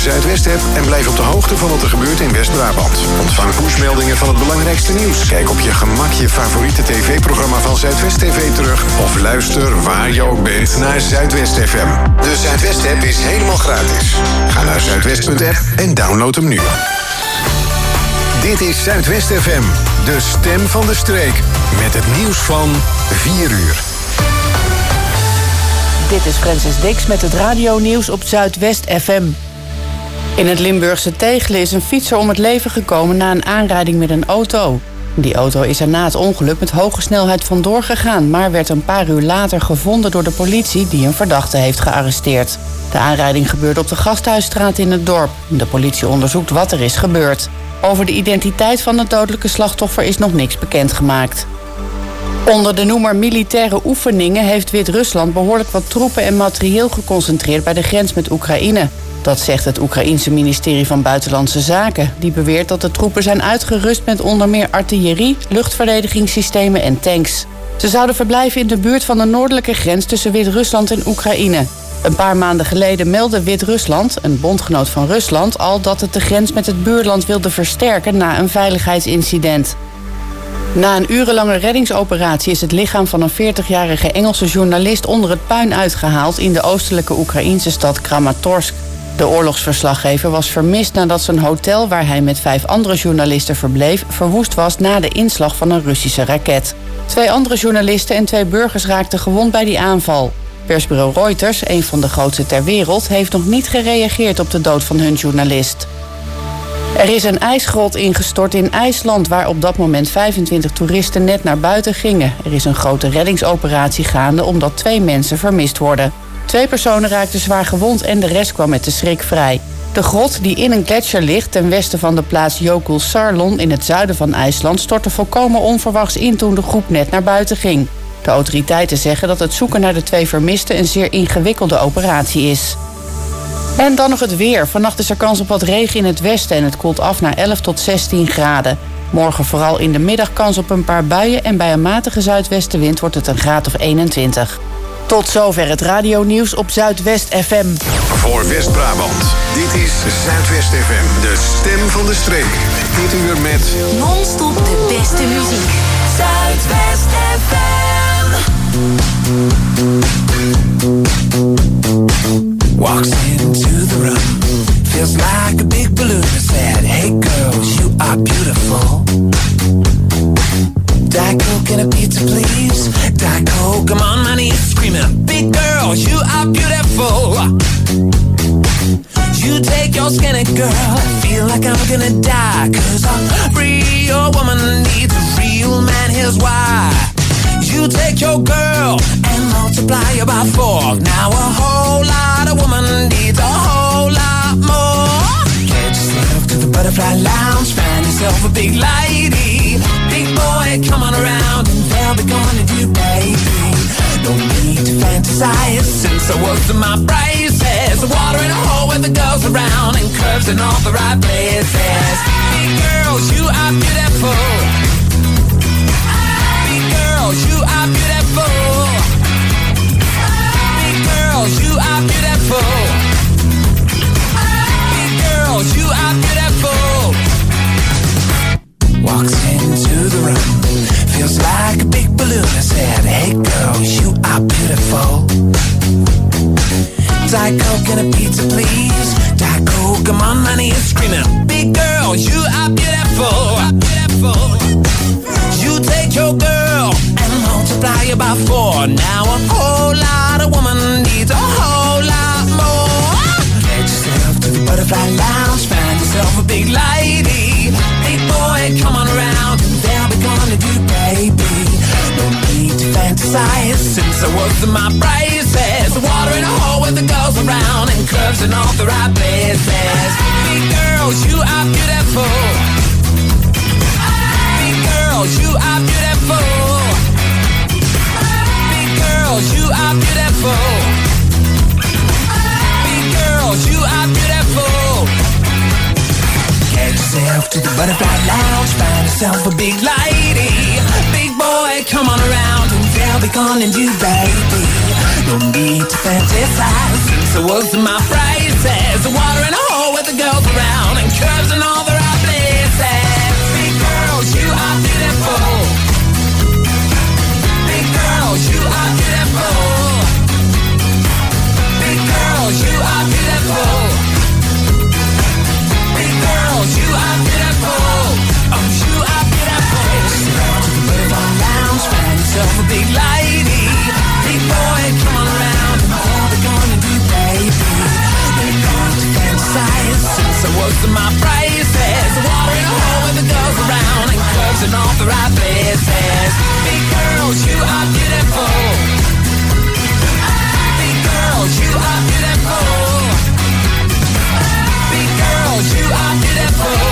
Zuidwest-app en blijf op de hoogte van wat er gebeurt in West-Brabant. Ontvang pushmeldingen van het belangrijkste nieuws. Kijk op je gemak je favoriete tv-programma van Zuidwest TV terug. Of luister waar je ook bent naar Zuidwest FM. De Zuidwest-app is helemaal gratis. Ga naar zuidwest.app en download hem nu. Dit is Zuidwest FM, de stem van de streek. Met het nieuws van 4 uur. Dit is Francis Dix met het radionieuws op Zuidwest FM. In het Limburgse Tegelen is een fietser om het leven gekomen na een aanrijding met een auto. Die auto is er na het ongeluk met hoge snelheid vandoor gegaan, maar werd een paar uur later gevonden door de politie die een verdachte heeft gearresteerd. De aanrijding gebeurde op de Gasthuisstraat in het dorp. De politie onderzoekt wat er is gebeurd. Over de identiteit van het dodelijke slachtoffer is nog niks bekendgemaakt. Onder de noemer militaire oefeningen heeft Wit-Rusland behoorlijk wat troepen en materieel geconcentreerd bij de grens met Oekraïne. Dat zegt het Oekraïense ministerie van Buitenlandse Zaken. Die beweert dat de troepen zijn uitgerust met onder meer artillerie, luchtverdedigingssystemen en tanks. Ze zouden verblijven in de buurt van de noordelijke grens tussen Wit-Rusland en Oekraïne. Een paar maanden geleden meldde Wit-Rusland, een bondgenoot van Rusland, al dat het de grens met het buurland wilde versterken na een veiligheidsincident. Na een urenlange reddingsoperatie is het lichaam van een 40-jarige Engelse journalist onder het puin uitgehaald in de oostelijke Oekraïense stad Kramatorsk. De oorlogsverslaggever was vermist nadat zijn hotel, waar hij met 5 andere journalisten verbleef, verwoest was na de inslag van een Russische raket. 2 andere journalisten en 2 burgers raakten gewond bij die aanval. Persbureau Reuters, een van de grootste ter wereld, heeft nog niet gereageerd op de dood van hun journalist. Er is een ijsgrot ingestort in IJsland, waar op dat moment 25 toeristen net naar buiten gingen. Er is een grote reddingsoperatie gaande omdat 2 mensen vermist worden. 2 personen raakten zwaar gewond en de rest kwam met de schrik vrij. De grot, die in een gletsjer ligt ten westen van de plaats Jökulsárlón in het zuiden van IJsland, stortte volkomen onverwachts in toen de groep net naar buiten ging. De autoriteiten zeggen dat het zoeken naar de 2 vermisten een zeer ingewikkelde operatie is. En dan nog het weer. Vannacht is er kans op wat regen in het westen en het koelt af naar 11 tot 16 graden. Morgen vooral in de middag kans op een paar buien en bij een matige zuidwestenwind wordt het een graad of 21. Tot zover het radionieuws op Zuidwest FM. Voor West-Brabant, dit is Zuidwest FM, de stem van de streek. Dit uur met non-stop de beste muziek. Zuidwest FM. Walks into the room, feels like a big balloon. I said, hey girls, you are beautiful. Diet Coke and a pizza, please. Diet Coke, I'm on my knees screaming, big girls, you are beautiful. You take your skinny girl, I feel like I'm gonna die. Cause a real woman needs a real man, here's why. You take your girl and multiply her by 4. Now a whole lot of woman needs a whole lot more. Get yourself to the butterfly lounge, find yourself a big lady. Big boy, come on around and they'll be gonna do, baby. No need to fantasize since I was in my braces. Water in a hole with the girls around and curves in all the right places. Big girls, you are beautiful. You are beautiful. Big girls, you are beautiful. Big girls, you are beautiful. Walks into the room, feels like a big balloon. I said, hey girls, you are beautiful. Diet Coke and a pizza, please. Diet Coke, I'm on my knees screaming, big girls, you are beautiful. You take your girl and multiply it by 4. Now a whole lot of woman needs a whole lot more. Get yourself to the butterfly lounge, find yourself a big lady. Big boy, come on around and they'll be gonna do, baby. No need to fantasize since I was in my braces. Water in a hole with the girls around and curves in all the right places. Big girls, you are beautiful. You are beautiful. Big girls, you are beautiful. Big girls, you are beautiful. Get yourself to the butterfly lounge, find yourself a big lady. Big boy, come on around and they'll be calling you, baby. No need to fantasize since I was in my braces. Water in a hole with with the girls around and curves in all the right places. Big girls, you are beautiful. Big girls, you are beautiful. Big girls, you are beautiful. Big girls, you are beautiful. Oh, you are beautiful. Step to the Butterfly Lounge, find yourself a big lady. Big boy, come on around, and all we're gonna do, baby. We're going to fantasize, since I was to my prices. Water in a hole with the girls around, and curves in all the right places. Big girls, you are beautiful. Big girls, you are beautiful. Big girls, you are beautiful.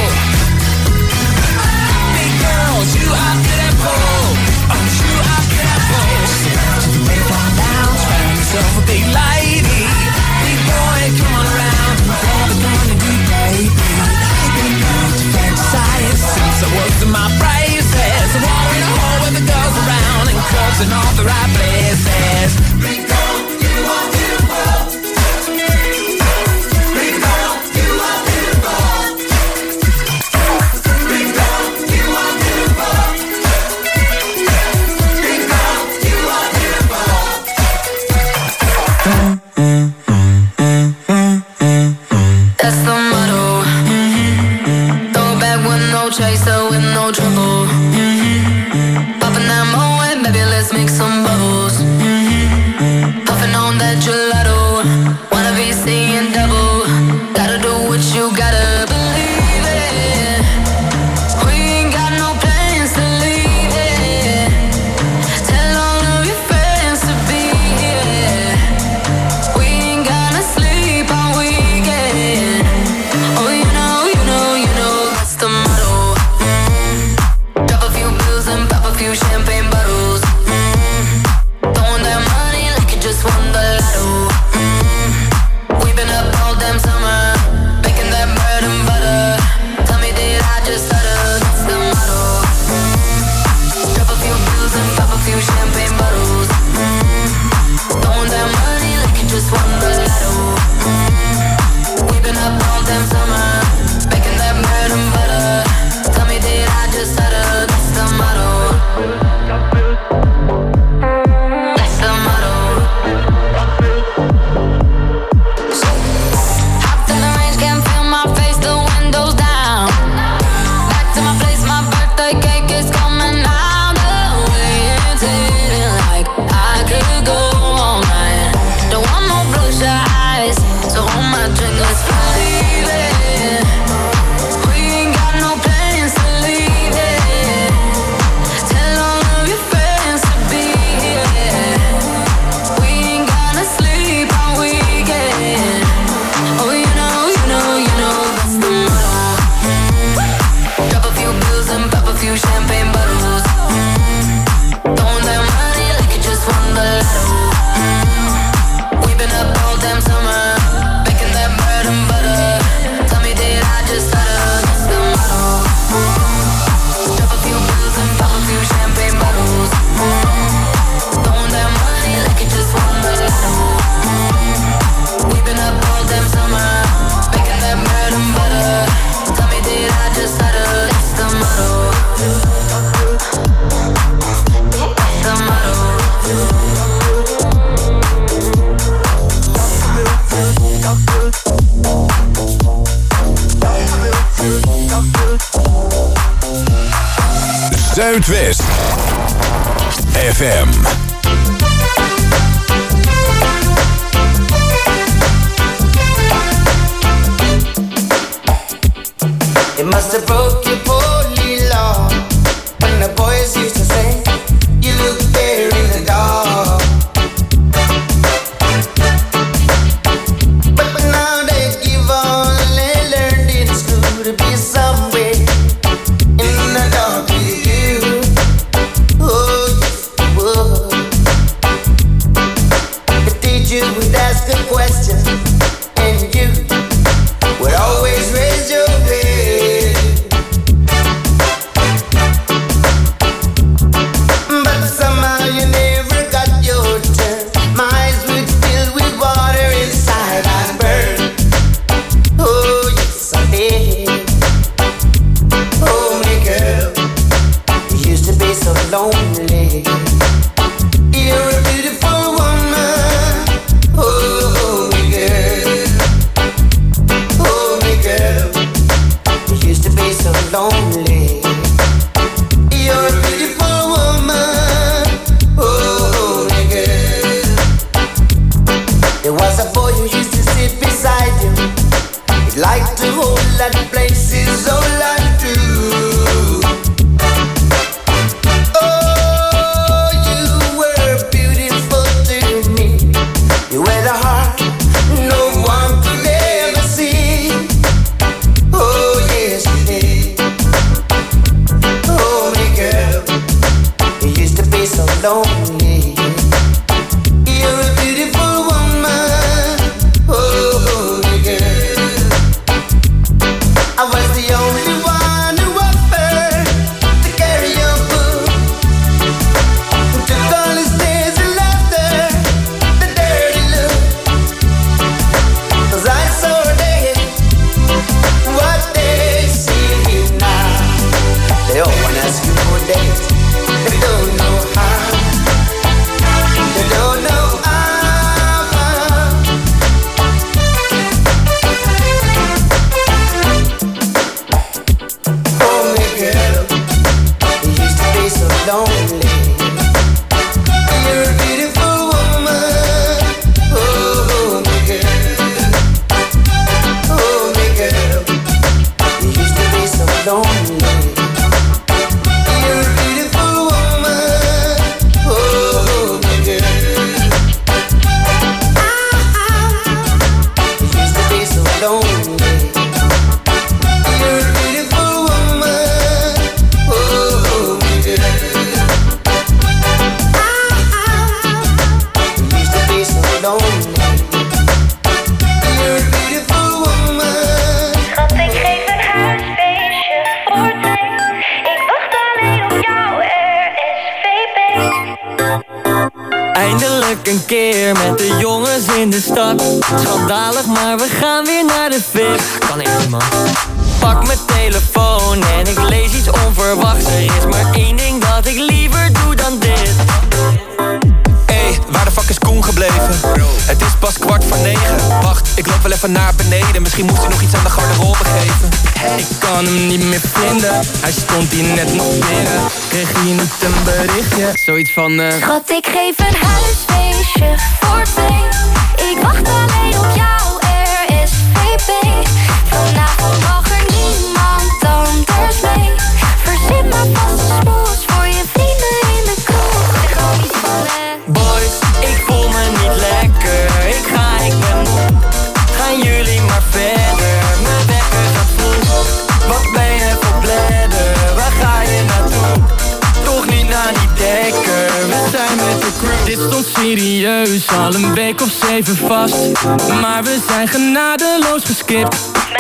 Big girls, you are beautiful. Oh, you are beautiful. Step to the Butterfly Lounge, find yourself a big lady. Big boy, come on around, and all we're gonna do, baby. We're going to fantasize, since I was to my prices. Water in a hole with the girls around, and curves in all the right places. Big girl, you are beautiful. Big girl, you are beautiful. Big girl, you are beautiful. Big girl, you are beautiful. That's the motto. Throw it back with no chaser, with no trouble. Popping that Moet, baby, let's make some bubbles. Puffing on that gelato, wanna be seeing double. Gotta do what you gotta believe it. We ain't got no plans to leave it. Tell all of your friends to be here. We ain't gonna sleep all weekend. Oh, you know, that's the motto. Drop a few bills and pop a few champagne bottles. Throwing that money like you just won the lotto. We've been up all damn summer, making that bread and butter. Tell me, did I just stutter? That's the motto. Drop a few bills and pop a few champagne bottles. Throwing that money like you just won the lotto. We've been up all damn summer, making that bread and butter. Tell me, did I just stutter? That's the motto. That's the motto. Hopped in the range, can't feel my face, the windows down. Back to my place, my birthday cake is coming out the way. It's hitting like I could go all night. Don't want no bloodshot eyes, so hold my drink, let's believe it. We ain't got no plans to leave it. Tell all of your friends to be here. We ain't gonna sleep all weekend. Oh, you know, that's the motto. Drop a few bills and pop a few champagne bottles. Throwing that money like you just won the lotto. We've been up all damn summer, making that bread and butter. Tell me, did I just stutter? That's the motto. Drop a few bills and pop a few champagne bottles. Throwing that money like you just won the lotto. We've been up all damn summer, making that bread and butter. Tell me, did I just stutter? That's the motto. That's the motto. Zuidwest FM. It must have broke your poorly law when the boys used to say you look there in the dark. But now they give all they learned in school to be somewhere in the dark with you. Oh, yes, it would. The teacher would ask a question and you would always raise your head. whole lot of places, whole lot too. Oh, you were beautiful to me. You had a heart no one could ever see. Oh, yes, you did. Oh, my girl, you used to be so lonely. You're a beautiful woman. Oh, my girl, I was the only one who offered to carry your book, who took all his days and laughter, the dirty look. 'Cause I saw they, what they see now. They all wanna ask you for dates. They don't know how. They don't know how. Oh, my girl, you used to be so lonely. You're a beautiful woman. Oh, my girl. Oh, my girl, you used to be so lonely. You're a beautiful woman. Oh, my girl. You used to be so lonely. You're a beautiful woman. Oh, my girl. You used to be so lonely. You're a beautiful woman. Schat, ik geef een huisfeestje voor twee. Ik wacht alleen op jou, RSVP. Eindelijk een keer met de jongens in de stad. Schandalig, maar we gaan weer naar de VIP. Kan echt niet, man. Pak mijn telefoon en ik lees iets onverwachts. Er is maar één ding dat ik liever doe dan dit. Hey, waar de fuck is Koen gebleven? Het is pas 8:45. Wacht, ik loop wel even naar beneden. Misschien moest hij nog iets aan de garderobe geven. Ik kan hem niet meer vinden. Hij stond hier net nog binnen. Kreeg hier niet een berichtje. Zoiets van Schat, ik geef een huisfeestje voor twee. Ik wacht alleen op jou, RSVP. Vanavond mag er niemand anders mee. Verzin maar vast een smoes voor je vrienden in de kroeg. Zeg gewoon iets van boys, ik voel me niet lekker. Ik ben moe. Gaan jullie maar verder. Mijn wekker gaat vroeg. Wat ben je voor bladder? Waar ga je naartoe? Toch niet naar die dekker. We zijn met de crew. Dit stond serieus, al een week of 7 vast. Maar we zijn genadeloos geskipt.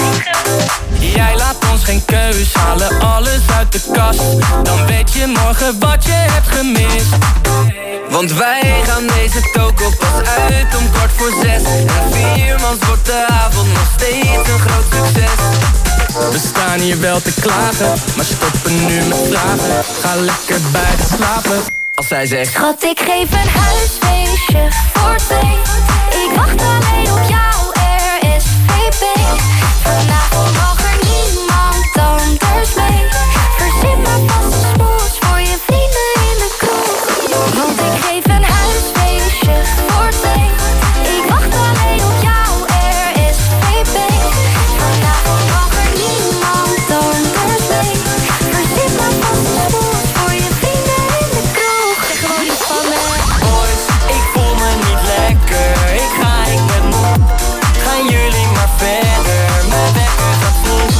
Jij laat ons geen keus, halen alles uit de kast. Dan weet je morgen wat je hebt gemist. Want wij gaan deze toko pas uit om 5:45. En 4 mans wordt de avond nog steeds een groot succes. We staan hier wel te klagen, maar stoppen nu met vragen. Ga lekker bij de slapen, als zij zegt: Schat, ik geef een huisfeestje voor twee. Ik wacht alleen op jou, RSVP. Vanavond mag er niemand anders mee. Verzin maar vast een smoes voor je vrienden in de kroeg. Want ik geef een huisfeestje voor twee. Ik wacht alleen op jou, RSVP. Vanavond mag er niemand anders mee. Verzin maar vast een smoes voor je vrienden in de kroeg. Zeg gewoon iets van boys, ik voel me niet lekker. Ik ben moe. Gaan jullie maar verder. Mijn wekker gaat vroeg.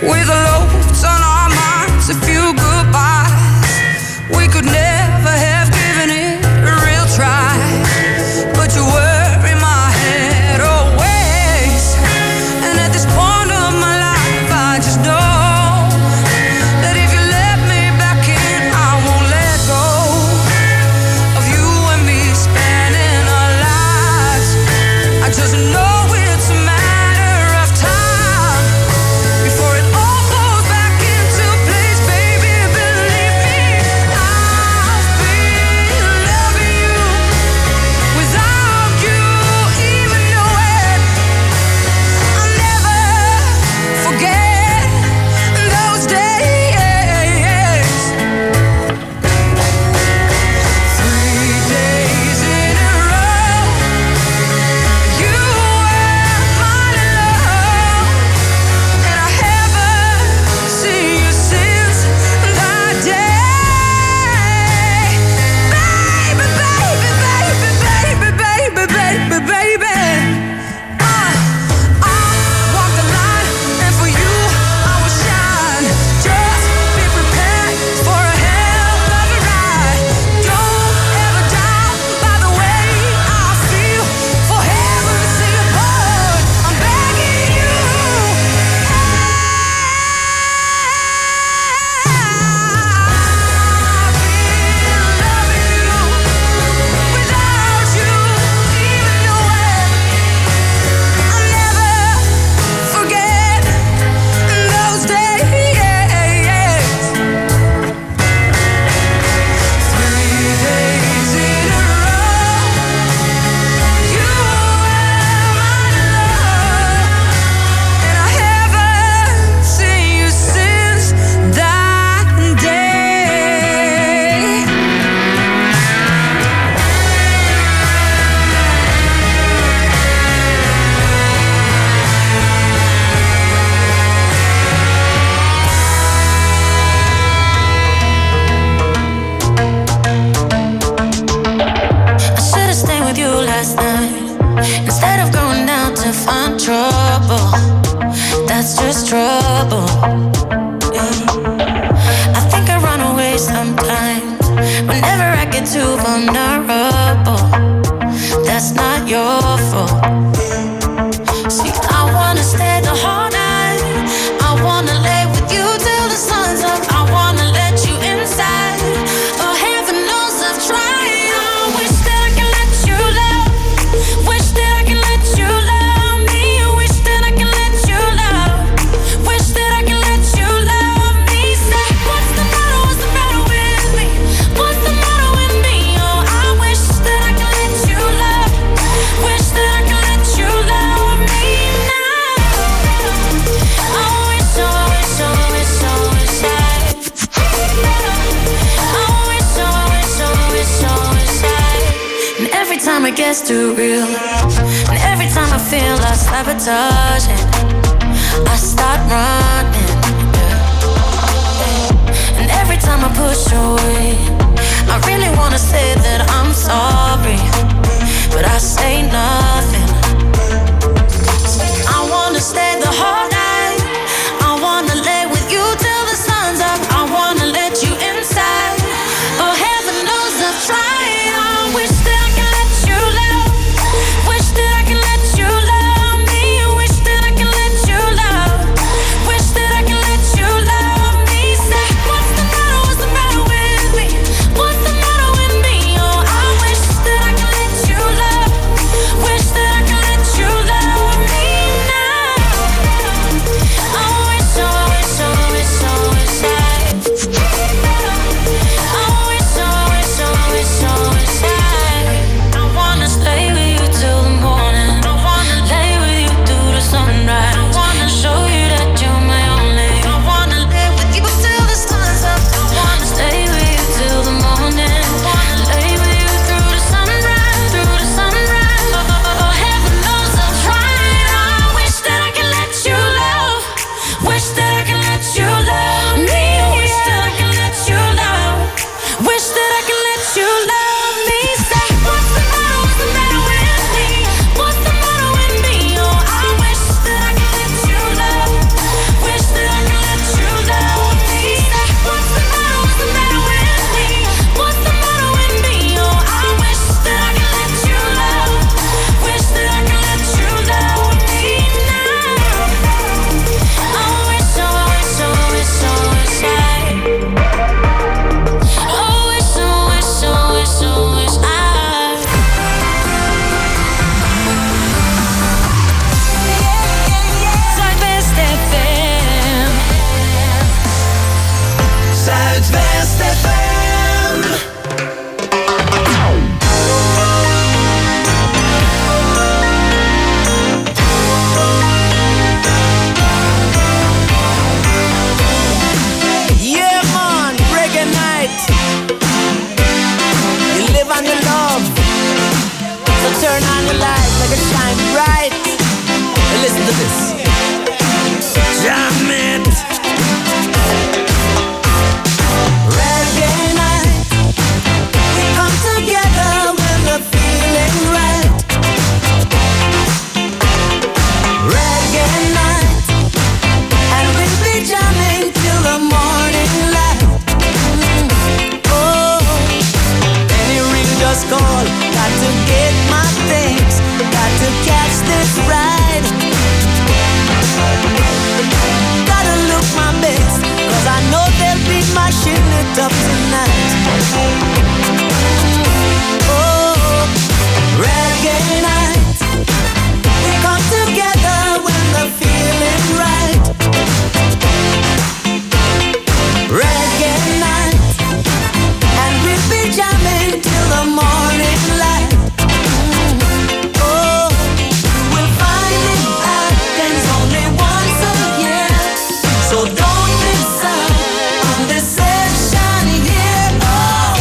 with loads on our minds, a few goodbyes. We could never have given it a real try, but you were in my head always. And at this point of my life, I just know that if you let me back in, I won't let go of you and me spending our lives. I just know it's a matter of time before it all falls back into place, baby. Believe me, I've been loving you without you even know it. I'll never forget those days. 3 days in a row, you were my love, and I haven't seen you since that day. Baby, baby, baby, baby, baby, baby, baby. I walk the line, and for you I will shine. Just be prepared for a hell of a ride. Don't ever doubt by the way I feel. For heaven's sake, Lord, I'm begging you. I've been loving you without you even know it. I'll never forget those days. 3 days in a row, you were my love, and I haven't seen you since that day. I should've stayed with you last night instead of going down to find trouble. That's just trouble. Yeah. I think I run away sometimes whenever I get too vulnerable. That's not your fault. See, I wanna stay the whole night. I wanna lay with you till the sun's up. I wanna let you inside. Oh, heaven knows I've tried. I wish that I could let you love. Wish that I could let you love me. Wish that I could let you love. Wish that I could let you love me. Say, what's the matter? What's the matter with me? What's the matter with me? Oh, I wish that I could let you love. Wish that I could let you love me now. I wish, I wish, I wish, I wish I wish, I wish, I wish, I wish I. And every time it gets too real, and every time I feel I sabotage it, I start running. And every time I push away, I really wanna say that I'm sorry, but I say nothing. I wanna stay the whole night. I wanna lay with you till the sun's up. I wanna let you inside. Oh, heaven knows I've tried. I wish that I could let you love. Wish that I could let you love me. Wish that I could let you love. Wish that I shine bright. Listen to this. Jam it. Reggae night. We come together when the feeling right. Reggae night. And we'll be jamming till the morning light. Oh, any ring just call. Got to get my things. Got to catch this ride. Gotta look my best, 'cause I know they'll be mashing it up tonight. Oh, reggae night. We come together when the feeling right. Reggae night. And we'll be jamming till the morning light. Oh, we'll find it happens only once a year. So don't miss out on this session here. Oh.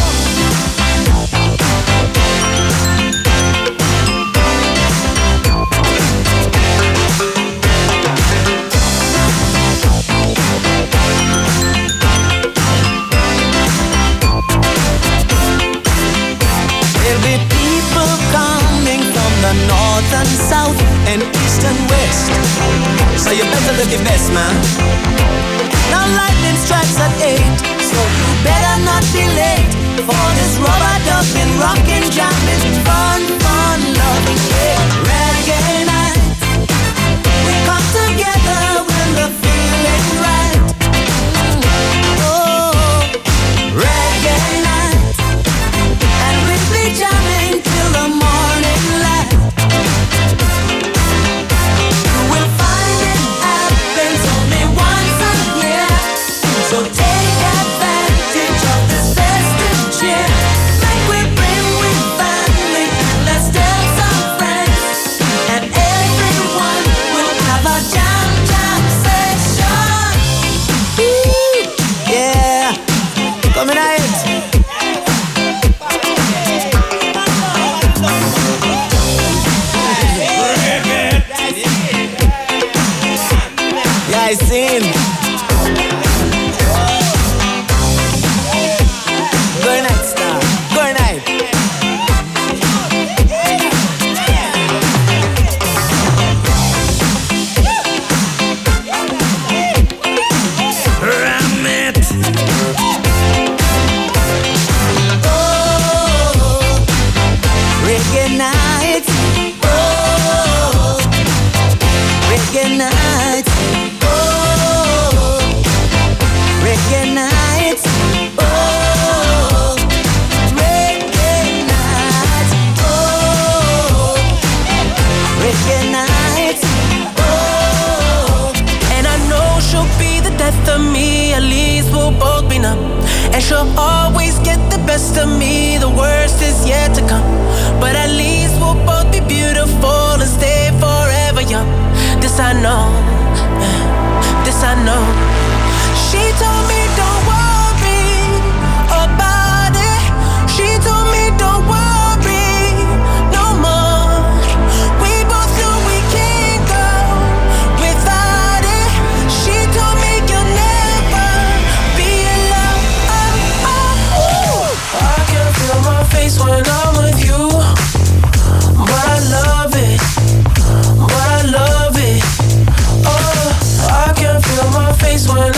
There'll be people coming from the north and south and east and west. So you better look your best, man. Now lightning strikes at 8, so you better not be late for this rubber ducking, rockin', jamming, fun, loving, yeah. Reggae night. We come together when the feeling right. Oh, reggae night. And we'll be jamming till the morning light. You will find it happens only once a year. So take advantage of this festive cheer. Like we bring with family, let's tell some friends. And everyone will have a jam session. Woo! Yeah, coming out. Yeah, I seen. Good night, star. Good night. Ram it. Oh, reggae night. Oh, reggae night. Oh, reggae night. Oh, reggae night. Oh, reggae night. Oh, And I know she'll be the death of me, at least we'll both be numb. And she'll always get the best of me, the worst is yet to come. But at least we'll both be beautiful and stay forever young. This I know, this I know. She told me don't worry about it. She told me don't worry no more. We both know we can't go without it. She told me you'll never be alone. I can feel my face when I'm with you, but I love it, but I love it. Oh, I can feel my face when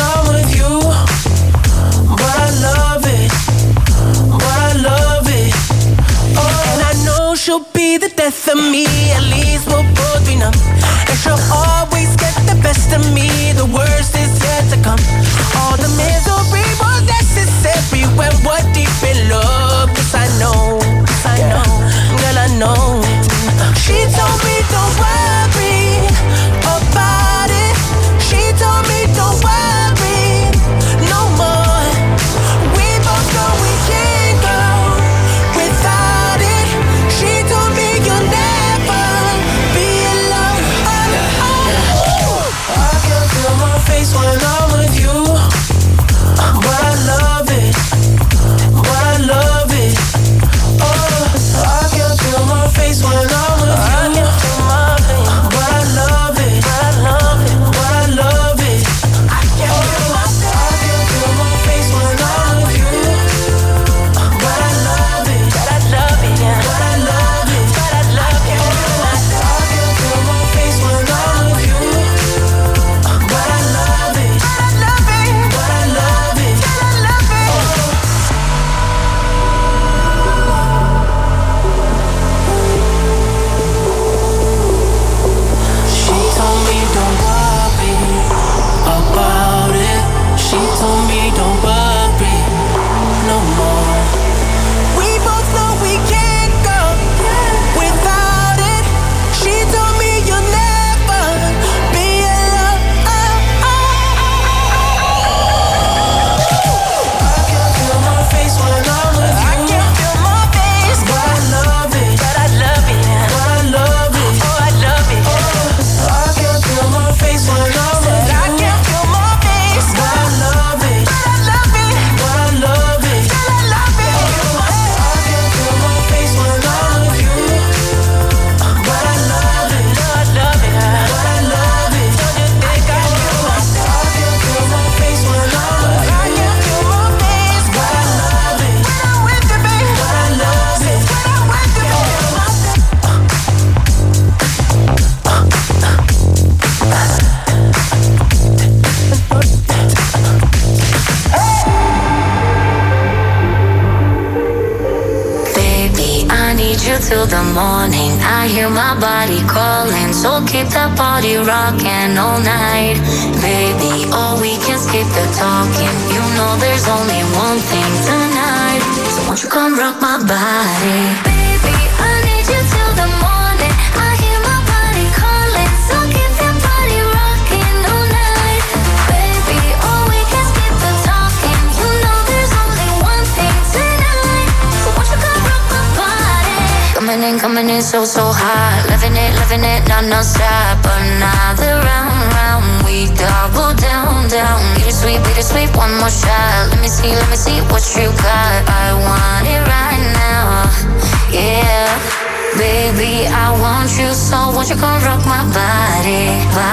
till the morning. I hear my body calling, so keep that body rocking all night. Baby, oh, we can skip the talking. You know there's only one thing tonight. So won't you come rock my body? Baby, I need you till the morning. I hear my body calling, so keep that body rocking all night. Baby, oh, we can skip the talking. You know there's only one thing tonight. So won't you come rock my body? Coming in so hot. Loving it, non-stop. Another round, we double down. Bittersweet, one more shot. Let me see what you got. I want it right now, yeah. Baby, I want you, so won't you come rock my body.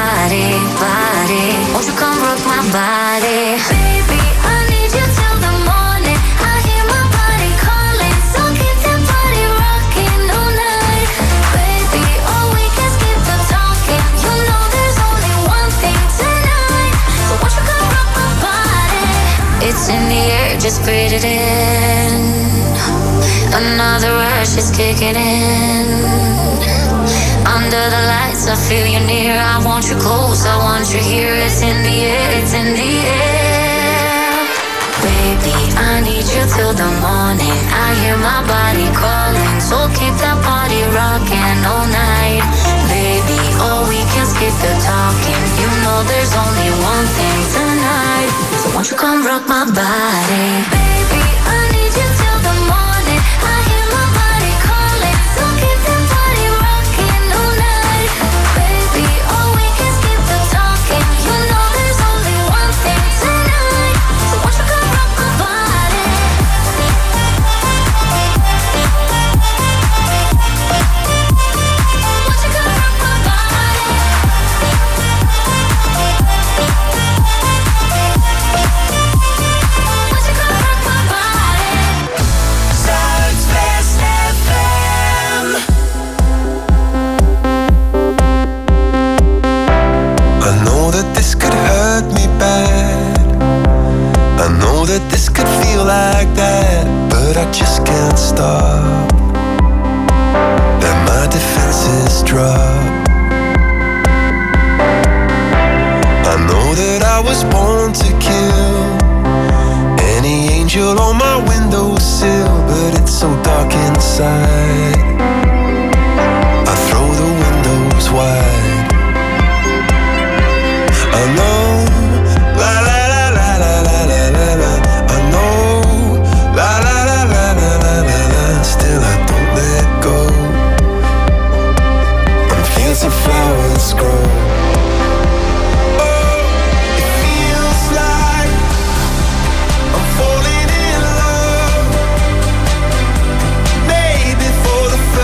Won't you come rock my body? Baby, I need you till the morning. I hear my body calling, so keep that body rocking all night. Baby, oh, we can skip the talking. You know there's only one thing tonight. So won't you come rock my body? It's in the air, just breathe it in. Another rush is kicking in. Under the lights, I feel you near. I want you close, I want you here. It's in the air. Baby, I need you till the morning. I hear my body calling, so keep that body rocking all night. Baby, oh, we can skip the talking. You know there's only one thing tonight. So won't you come rock my body? Baby, I need you till the morning. I hear my body calling, so keep that body rocking all night. Baby, oh, we can skip the talking. You know there's only one thing tonight. So won't you come rock my body? Won't you come rock my body? Won't you come rock my body? Zuidwest FM. I know that this could hurt me bad. I know that this could feel like that, but I just can't stop. Let my defenses drop. I know that I was born to kill. Any angel on my windowsill, but it's so dark inside. I throw the windows wide. I know, la la la la la la la la la. I know, la la la la la la la la. Still I don't let go. And fields of flowers grow. Oh, it feels like I'm falling in love. Maybe for the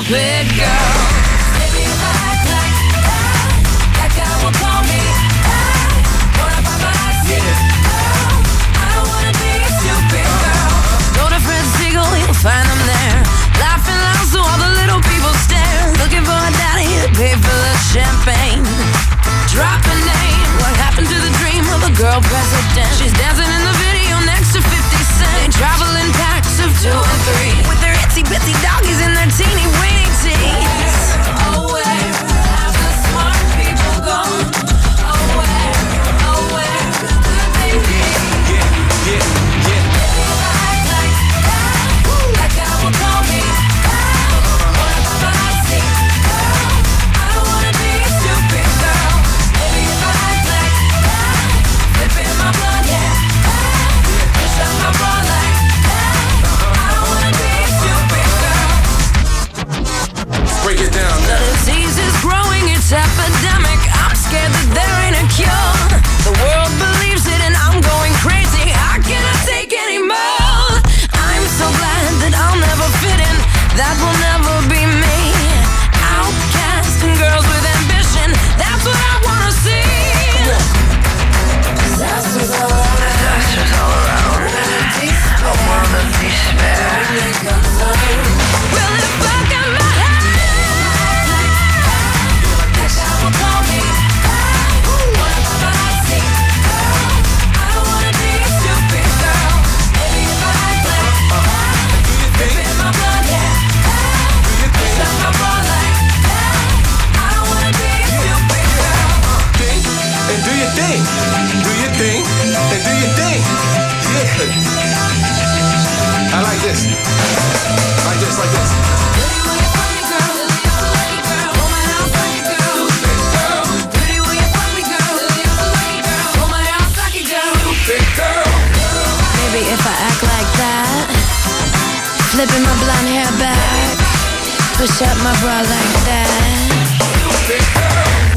stupid girl. Maybe if I act like that guy will call me What if I I don't wanna be a stupid girl. Go to Fred Siegel, you'll find him there, laughing loud so all the little people stare, looking for a daddy to pay for the champagne. Drop a name. What happened to the dream of a girl president? She's dancing in the video next to 50 Cent. They travel in packs of 2 and 3 with their itsy bitsy doggies in their teeny weeny teeth. Oh, where have the smart people gone? Oh, where could they be? Yeah. If I act like that guy will call me What if I see? I don't wanna be a stupid girl. Maybe if I act like that, flipping my blood, yeah. Push up my bra like that. I don't wanna be a stupid girl. Break it down now. The disease is growing, it's epidemic. I'm scared that there ain't a cure. The world believes it and I'm going crazy. I cannot take any more. I'm so glad that I'll never fit in. That will never be me. Outcast and girls with ambition. That's what I wanna see. Disasters all around. A world of despair. Well, if I got my head, that guy will call me What if I see? I don't wanna be a stupid girl. Maybe if I act like flipping my blood, yeah. Push up my bra like that. I don't wanna be a stupid girl. Think and do your thing. Do your thing and do your thing. Yeah. I like this. Like this, like this. Maybe if I act like that, flipping my blonde hair back, push up my bra like that.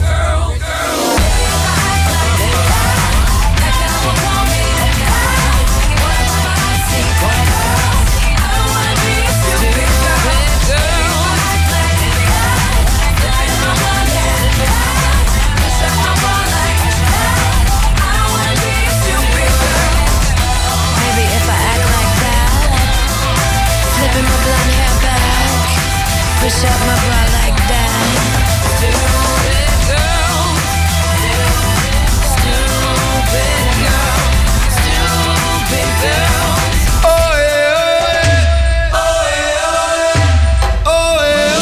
Flipping my blonde hair back, push up my bra like that. Stupid girl, stupid girl, stupid girl. Oh yeah, oh yeah, oh yeah,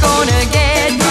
gonna get you.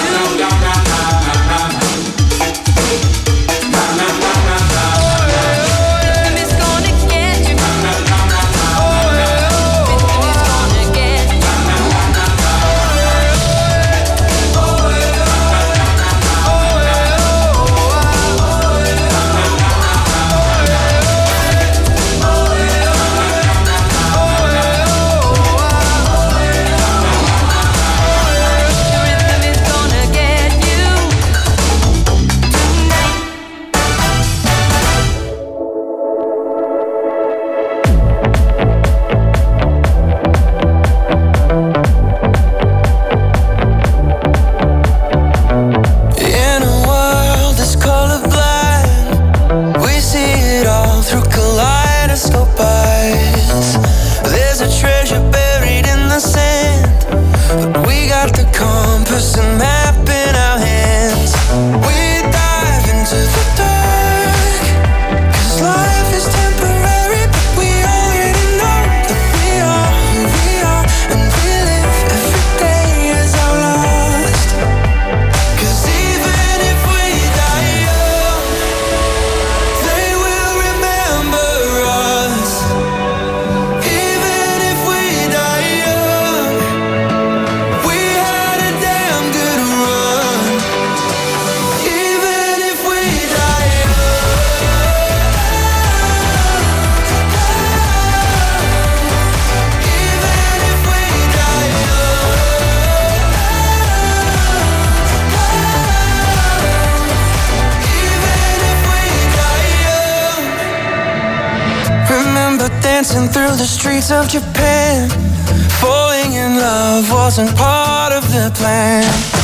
Dancing through the streets of Japan, falling in love wasn't part of the plan.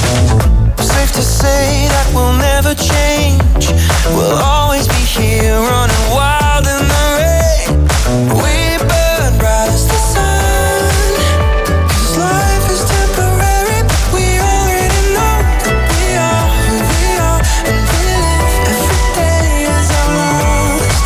Safe to say that we'll never change. We'll always be here running wild in the rain. We burn bright as the sun, 'cause life is temporary, but we already know that we are who we are, and we live every day as our last.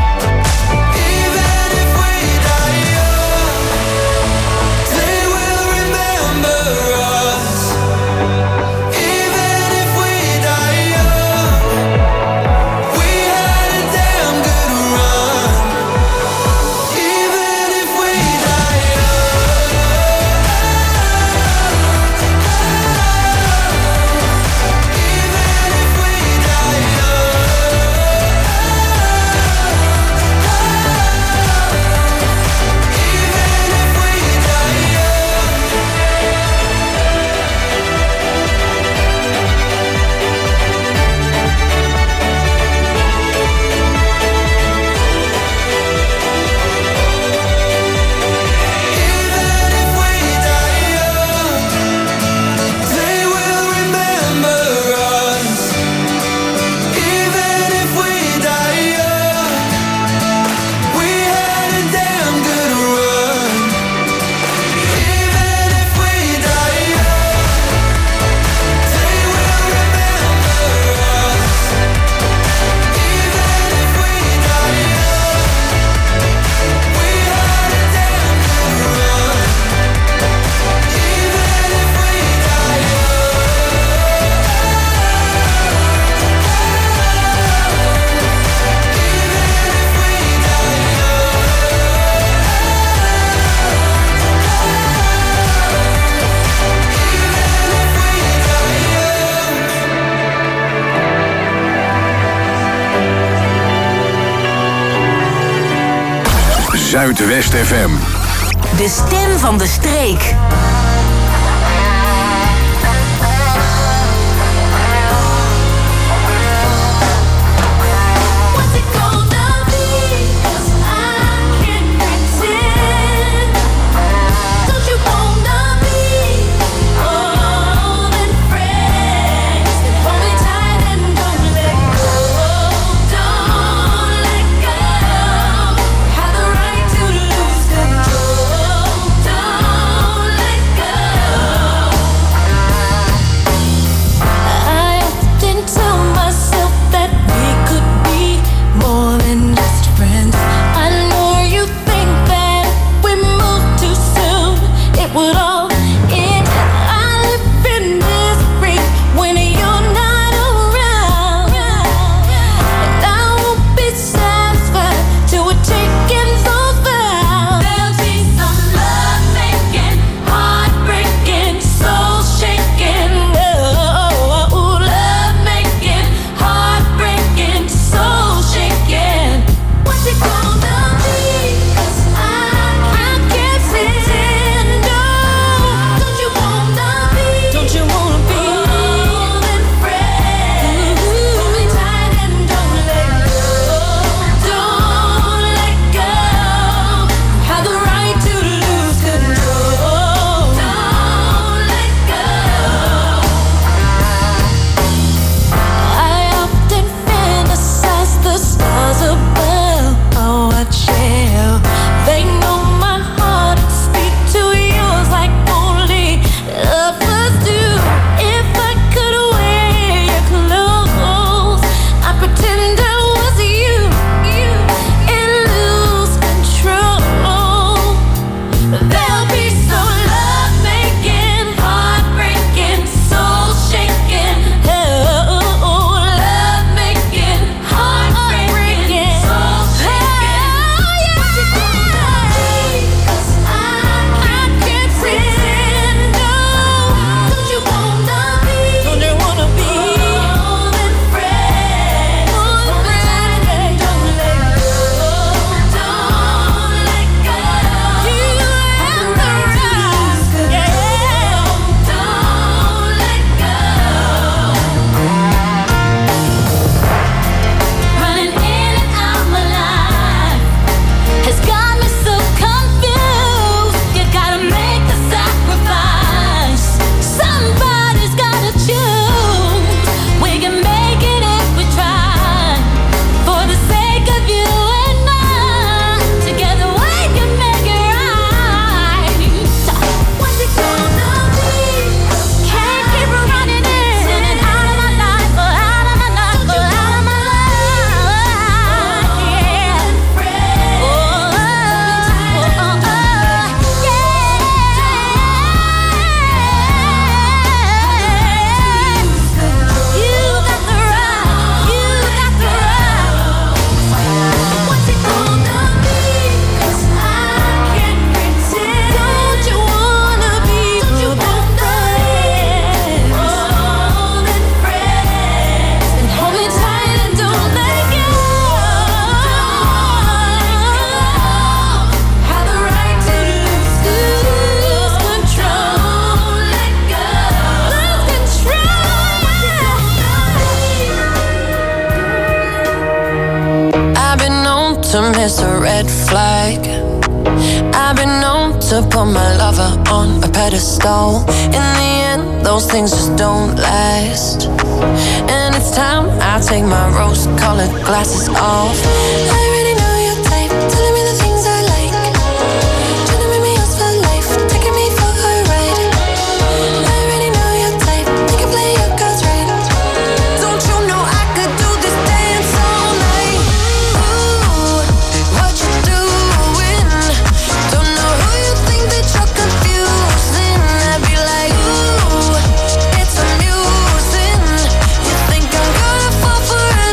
Even if we die young, they will remember us. Even if we die young, we had a damn good run. Even if we die Zuidwest FM. De stem van de streek. Have the right to lose control. Don't let is a red flag. I've been known to put my lover on a pedestal. In the end, those things just don't last. And it's time I take my rose-colored glasses off. I already know your type, telling me the things I like, trying to make me yours for life, taking me for a ride. I already know your type, you can play your cards right. Don't you know I could do this dance all night? Ooh, what you doing? Don't know who you think that you're confusing. I'd be like, ooh, it's amusing. You think I'm gonna fall for an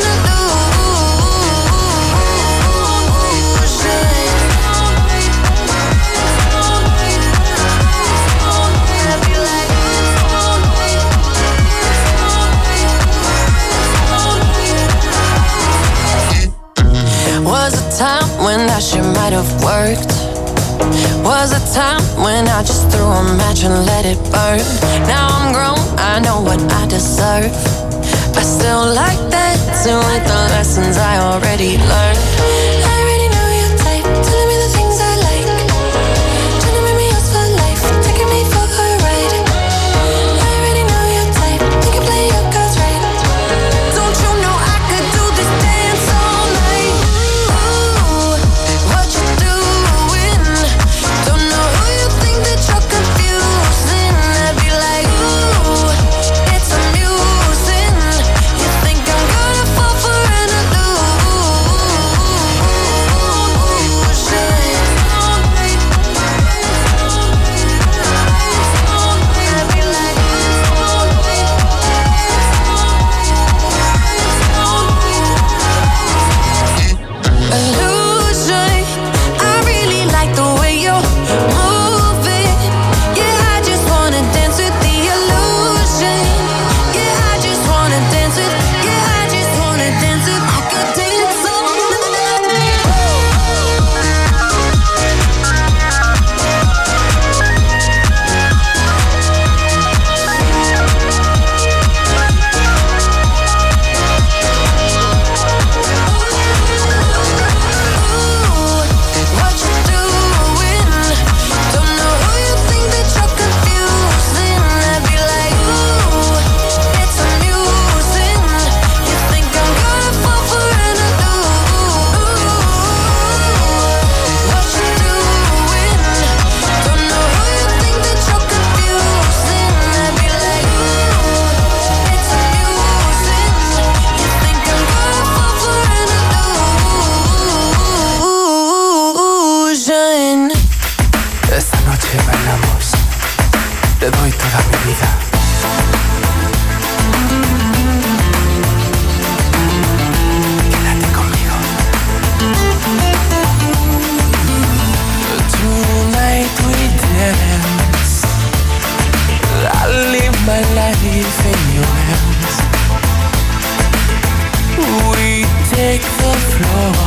Was a time when that shit might have worked. Was a time when I just threw a match and let it burn. Now I'm grown, I know what I deserve. I still like dancing with the lessons I already learned. I already know your type, telling me the things I like, trying to make me yours for life, taking me for a ride. I already know your type, you can play your cards right. Don't you know I could do this dance all night? Ooh, what you doing? Don't know who you think that you're confusing. I'd be like, ooh, it's amusing. You think I'm gonna fall for an illusion. I really like the way you're moving. Yeah, I just wanna dance with the illusion. Yeah, I just wanna dance with. Yeah, I just wanna dance with. I could dance all what you doing? Don't know who you think that you're confusing. I'd be like, ooh, it's amusing. You think I'm gonna fall for an what you doing? Don't know who you think that you're confusing. I'd be like, ooh, it's amusing. You think I'm gonna fall for an illusion. Esta noche bailamos, te doy toda mi vida. Quédate conmigo. Tonight we dance. I live my life in your hands. We take the floor.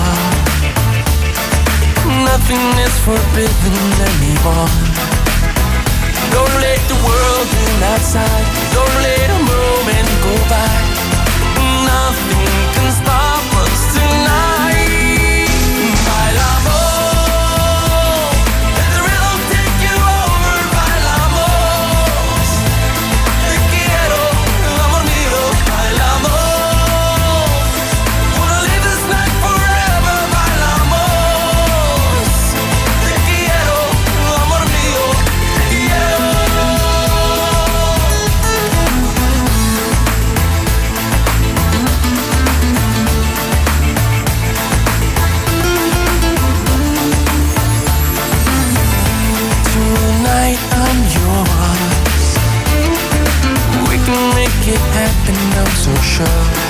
Nothing is forbidden anymore. Don't let the world in outside. Don't let a moment go by. Nothing can stop us tonight. Bailamos. Let the rhythm take you over. Bailamos. Te quiero, amor mío. Bailamos. Wanna live this night forever. Bailamos. Te quiero, amor mío. Te quiero. Tonight I'm yours. We can make it happen, I'm so sure.